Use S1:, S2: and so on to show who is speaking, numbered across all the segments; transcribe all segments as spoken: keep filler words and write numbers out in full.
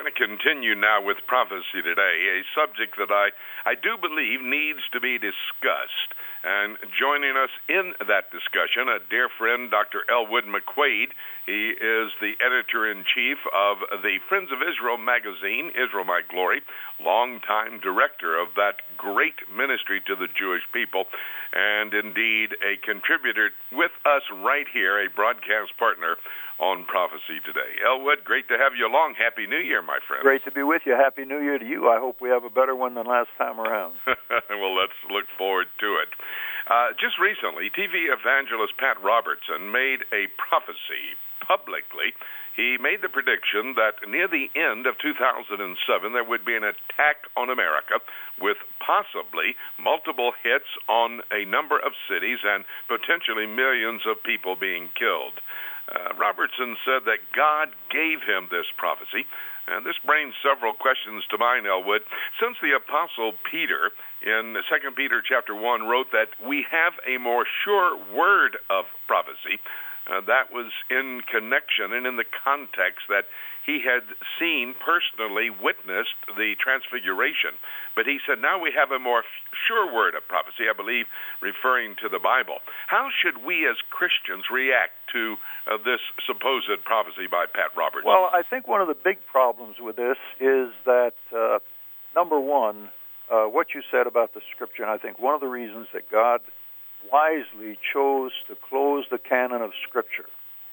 S1: going to continue now with prophecy today, a subject that I, I do believe needs to be discussed. And joining us in that discussion, a dear friend, Doctor Elwood McQuaid. He is the editor-in-chief of the Friends of Israel magazine, Israel My Glory, longtime director of that great ministry to the Jewish people, and indeed a contributor with us right here, a broadcast partner on Prophecy Today. Elwood, great to have you along. Happy New Year, my friend.
S2: Great to be with you. Happy New Year to you. I hope we have a better one than last time around.
S1: Well, let's look forward to it. Uh, just recently, T V evangelist Pat Robertson made a prophecy publicly. He made the prediction that near the end of two thousand seven, there would be an attack on America with possibly multiple hits on a number of cities and potentially millions of people being killed. Uh, Robertson said that God gave him this prophecy, and this brings several questions to mind, Elwood. Since the Apostle Peter in Second Peter chapter one wrote that we have a more sure word of prophecy, uh, that was in connection and in the context that he had seen, personally witnessed the transfiguration. But he said, now we have a more sure word of prophecy, I believe, referring to the Bible. How should we as Christians react to uh, this supposed prophecy by Pat Robertson?
S2: Well, I think one of the big problems with this is that, uh, number one, uh, what you said about the Scripture, and I think one of the reasons that God wisely chose to close the canon of Scripture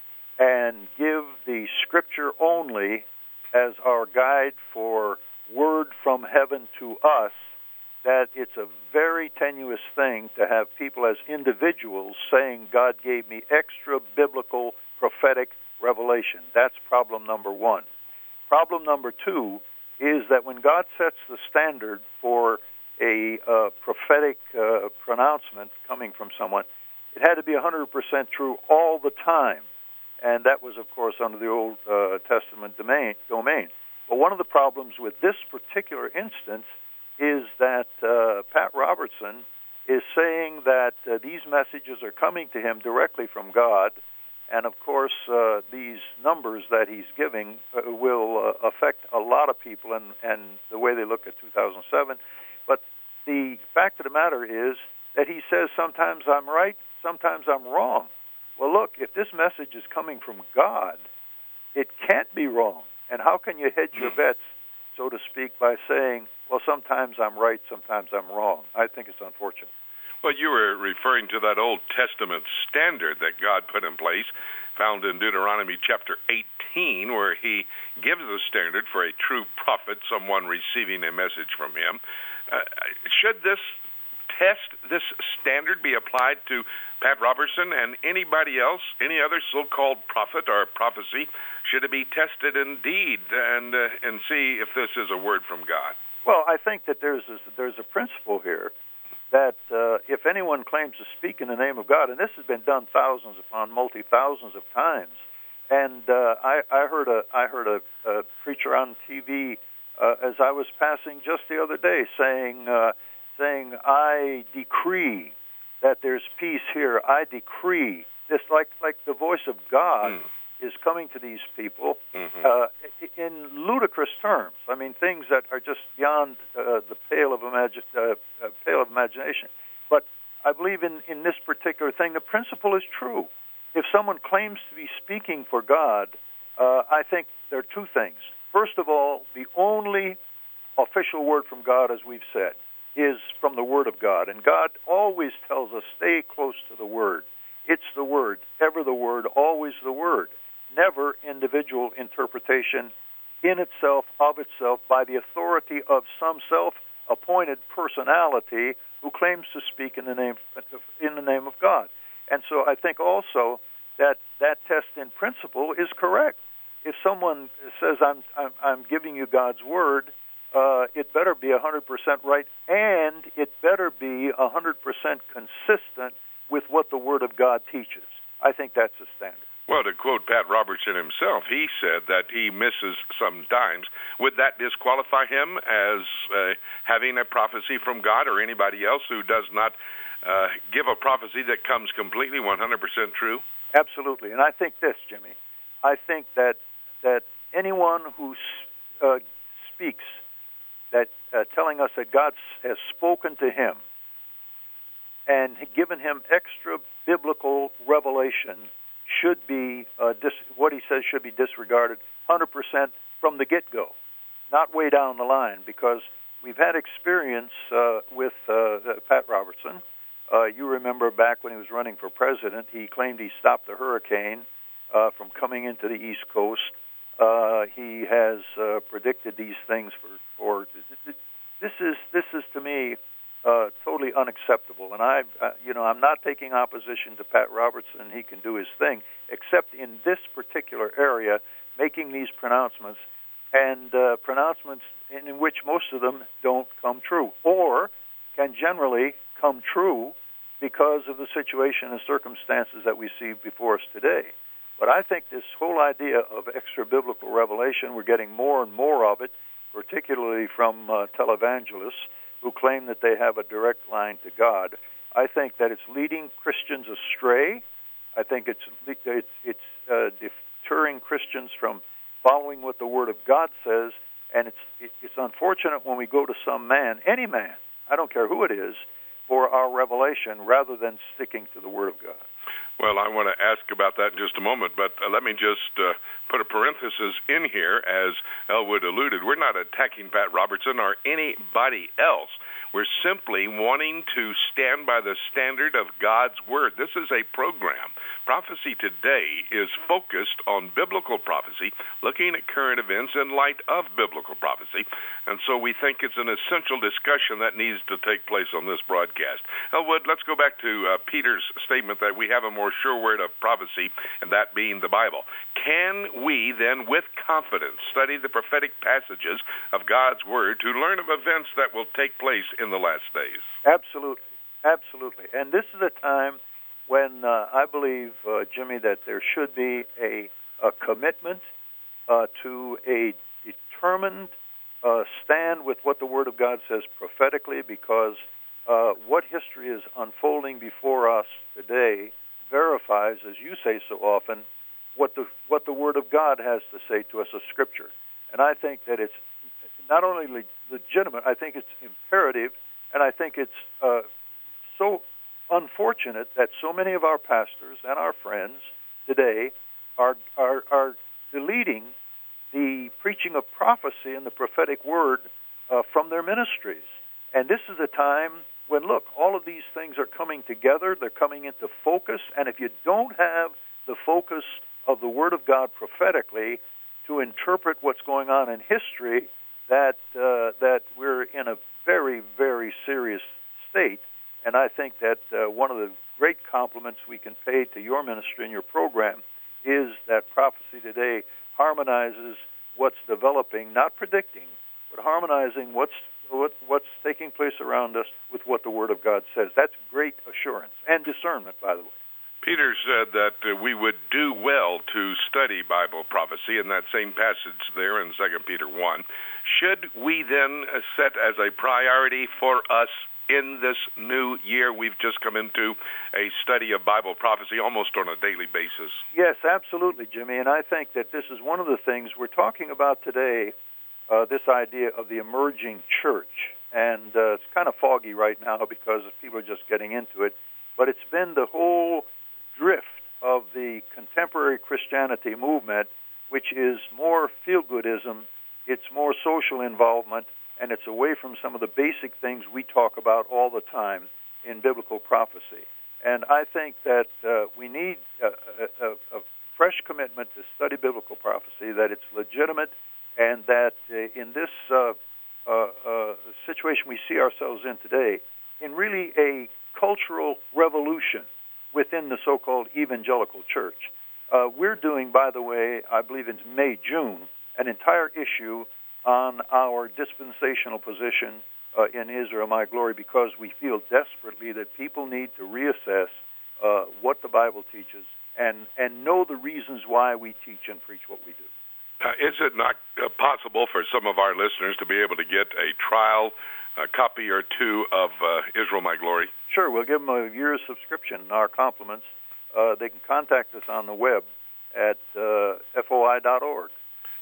S2: and give the Scripture only as our guide for word from heaven to us, that it's a very tenuous thing to have people as individuals saying God gave me extra biblical prophetic revelation. That's problem number one. Problem number two is that when God sets the standard for a uh, prophetic uh, pronouncement coming from someone, it had to be one hundred percent true all the time. And that was, of course, under the Old uh, Testament domain, domain. But one of the problems with this particular instance is that uh, Pat Robertson is saying that uh, these messages are coming to him directly from God, and of course uh, these numbers that he's giving uh, will uh, affect a lot of people and, and the way they look at two thousand seven. But the fact of the matter is that he says sometimes I'm right, sometimes I'm wrong. Well, look, if this message is coming from God, it can't be wrong. And how can you hedge your bets, so to speak, by saying, well, sometimes I'm right, sometimes I'm wrong? I think it's unfortunate.
S1: Well, you were referring to that Old Testament standard that God put in place, found in Deuteronomy chapter eighteen, where he gives the standard for a true prophet, someone receiving a message from him. Uh, should this test, this standard, be applied to Pat Robertson and anybody else, any other so-called prophet or prophecy? Should it be tested indeed and uh, and see if this is a word from God?
S2: Well, I think that there's a, there's a principle here that uh, if anyone claims to speak in the name of God, and this has been done thousands upon multi-thousands of times, and uh, I, I heard a I heard a, a preacher on T V uh, as I was passing just the other day saying uh, saying I decree that there's peace here. I decree this, like like the voice of God. Mm. is coming to these people mm-hmm. uh, in ludicrous terms. I mean, things that are just beyond uh, the pale of, imagi- uh, uh, pale of imagination. But I believe in, in this particular thing, the principle is true. If someone claims to be speaking for God, uh, I think there are two things. First of all, the only official word from God, as we've said, is from the Word of God. And God always tells us, stay close to the Word. It's the Word, ever the Word, always the Word. Never individual interpretation in itself, of itself, by the authority of some self-appointed personality who claims to speak in the name in the name of God. And so I think also that that test in principle is correct. If someone says, I'm, I'm, I'm giving you God's Word, uh, it better be one hundred percent right, and it better be one hundred percent consistent with what the Word of God teaches. I think that's the standard.
S1: Well, to quote Pat Robertson himself, he said that he misses sometimes. Would that disqualify him as uh, having a prophecy from God or anybody else who does not uh, give a prophecy that comes completely one hundred percent true?
S2: Absolutely. And I think this, Jimmy. I think that that anyone who uh, speaks, that uh, telling us that God has spoken to him and given him extra biblical revelation, should be uh, dis- what he says should be disregarded one hundred percent from the get-go, not way down the line, because we've had experience uh, with uh, Pat Robertson. Uh, you remember back when he was running for president, he claimed he stopped the hurricane uh, from coming into the East Coast. Uh, he has uh, predicted these things for, for this is this is to me uh, totally unacceptable. And I, uh, you know, I'm not taking opposition to Pat Robertson. He can do his thing, except in this particular area, making these pronouncements and uh, pronouncements in, in which most of them don't come true, or can generally come true because of the situation and circumstances that we see before us today. But I think this whole idea of extra-biblical revelation, we're getting more and more of it, particularly from uh, televangelists who claim that they have a direct line to God. I think that it's leading Christians astray. I think it's it's, it's uh, deterring Christians from following what the Word of God says, and it's it's unfortunate when we go to some man, any man, I don't care who it is, for our revelation rather than sticking to the Word of God.
S1: Well, I want to ask about that in just a moment, but uh, let me just uh, put a parenthesis in here. As Elwood alluded, we're not attacking Pat Robertson or anybody else. We're simply wanting to stand by the standard of God's Word. This is a program. Prophecy Today is focused on biblical prophecy, looking at current events in light of biblical prophecy. And so we think it's an essential discussion that needs to take place on this broadcast. Elwood, let's go back to uh, Peter's statement that we have a more sure word of prophecy, and that being the Bible. Can we then, with confidence, study the prophetic passages of God's Word to learn of events that will take place in the last days?
S2: Absolutely. Absolutely. And this is a time when uh, I believe, uh, Jimmy, that there should be a, a commitment uh, to a determined uh, stand with what the Word of God says prophetically, because uh, what history is unfolding before us today verifies, as you say so often, what the what the Word of God has to say to us as Scripture. And I think that it's not only le- legitimate, I think it's imperative, and I think it's uh, so unfortunate that so many of our pastors and our friends today are are, are deleting the preaching of prophecy and the prophetic word uh, from their ministries. And this is a time when, look, all of these things are coming together, they're coming into focus, and if you don't have the focus of the Word of God prophetically to interpret what's going on in history, that uh, that we're in a very, very serious state. And I think that uh, one of the great compliments we can pay to your ministry and your program is that Prophecy Today harmonizes what's developing, not predicting, but harmonizing what's what, what's taking place around us with what the Word of God says. That's great assurance and discernment, by the way.
S1: Peter said that uh, we would do well to study Bible prophecy in that same passage there in Second Peter one. Should we then uh, set as a priority for us in this new year we've just come into, a study of Bible prophecy almost on a daily basis?
S2: Yes, absolutely, Jimmy. And I think that this is one of the things we're talking about today, uh, this idea of the emerging church. And uh, it's kind of foggy right now because people are just getting into it. But it's been the whole drift of the contemporary Christianity movement, which is more feel-goodism, it's more social involvement, and it's away from some of the basic things we talk about all the time in biblical prophecy. And I think that uh, we need a, a, a fresh commitment to study biblical prophecy, that it's legitimate, and that uh, in this uh, uh, uh, situation we see ourselves in today, in really a cultural revolution within the so-called evangelical church. Uh, we're doing, by the way, I believe it's May, June, an entire issue on our dispensational position uh, in Israel, My Glory, because we feel desperately that people need to reassess uh, what the Bible teaches and, and know the reasons why we teach and preach what we do.
S1: Uh, is it not uh, possible for some of our listeners to be able to get a trial a copy or two of uh, Israel, My Glory?
S2: Sure, we'll give them a year's subscription, our compliments. Uh, they can contact us on the web at uh, F O I dot org.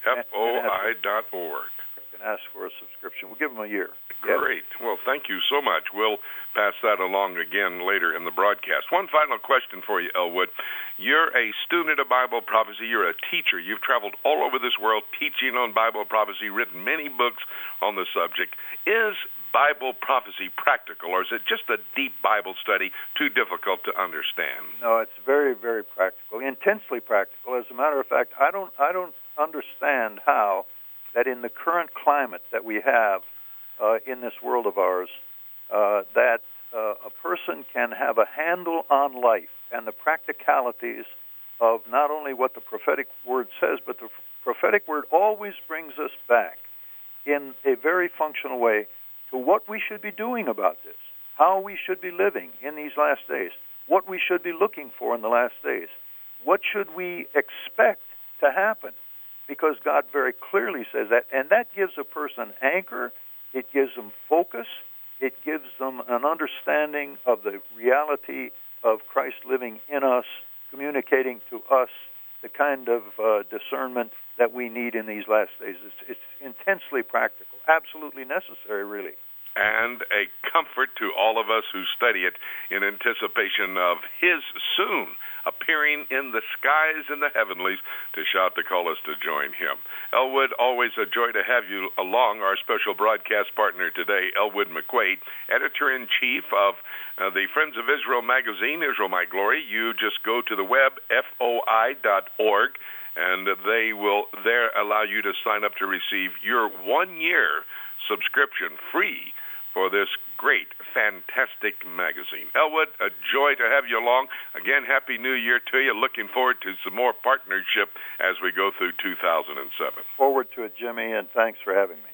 S1: F O I dot org.
S2: And ask for a subscription. We'll give them a year.
S1: Great.
S2: Yes.
S1: Well, thank you so much. We'll pass that along again later in the broadcast. One final question for you, Elwood. You're a student of Bible prophecy. You're a teacher. You've traveled all over this world teaching on Bible prophecy, written many books on the subject. Is Bible prophecy practical, or is it just a deep Bible study too difficult to understand?
S2: No, it's very, very practical, intensely practical. As a matter of fact, I don't, I don't understand how that in the current climate that we have uh, in this world of ours, uh, that uh, a person can have a handle on life and the practicalities of not only what the prophetic word says, but the prophetic word always brings us back in a very functional way to what we should be doing about this, how we should be living in these last days, what we should be looking for in the last days, what should we expect to happen, because God very clearly says that, and that gives a person anchor, it gives them focus, it gives them an understanding of the reality of Christ living in us, communicating to us the kind of uh, discernment that we need in these last days. It's, it's intensely practical, absolutely necessary, really.
S1: And a comfort to all of us who study it in anticipation of His soon appearing in the skies and the heavenlies to shout to call us to join Him. Elwood, always a joy to have you along. Our special broadcast partner today, Elwood McQuaid, Editor-in-Chief of uh, the Friends of Israel magazine, Israel My Glory. You just go to the web, F O I dot org, and they will there allow you to sign up to receive your one-year subscription free for this great, fantastic magazine. Elwood, a joy to have you along. Again, Happy New Year to you. Looking forward to some more partnership as we go through two thousand seven.
S2: Forward to it, Jimmy, and thanks for having me.